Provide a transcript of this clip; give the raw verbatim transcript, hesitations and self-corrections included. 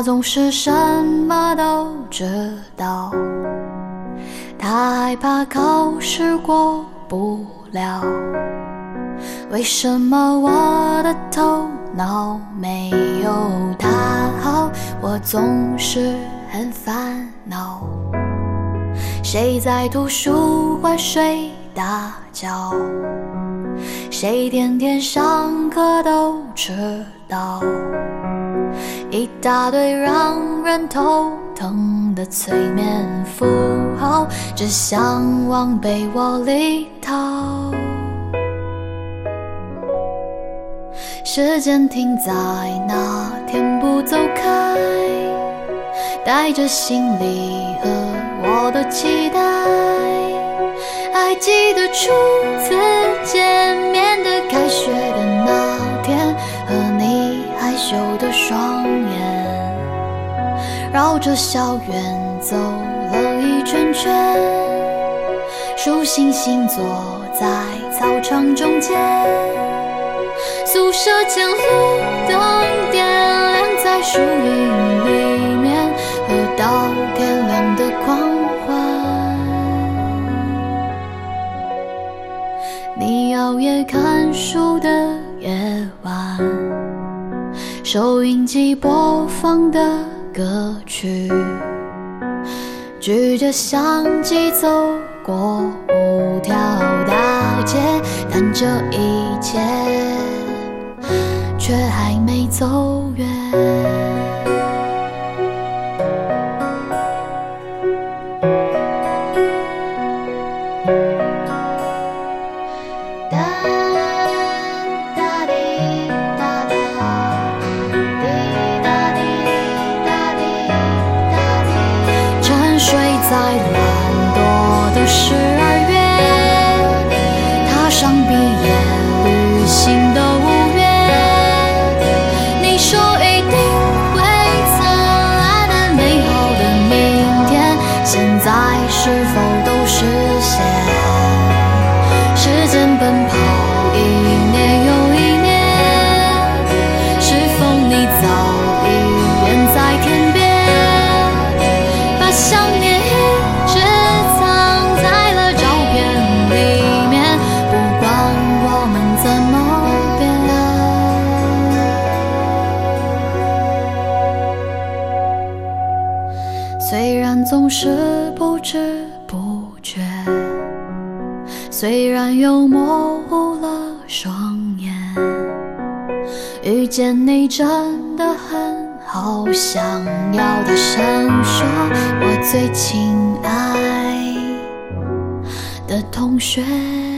总是什么都知道，他害怕考试过不了。为什么我的头脑没有他好？我总是很烦恼。谁在图书馆睡大觉？谁天天上课都迟到？一大堆让人头疼的催眠符号，只想往被窝里逃。时间停在那天不走开，带着行李和我的期待。还记得初次见面的开学的那天，和你害羞的双眼，绕着校园走了一圈圈，数星星坐在操场中间。宿舍前路灯点亮在树荫里面，喝到天亮的狂欢。你熬夜看书的夜晚，收音机播放的歌曲，举着相机走过五条大街，但这一切却还没走远。沉睡在懒惰的十二月，踏上毕业旅行的五月。你说一定会灿烂的美好的明天，现在是否都实现？时间奔跑一年又一年，是否你早已远在天边，把想念一直藏在了照片里面，不管我们怎么变。虽然总是不知不觉，虽然又模糊了双眼，遇见你真的很好，想要大声说我最亲爱的同学。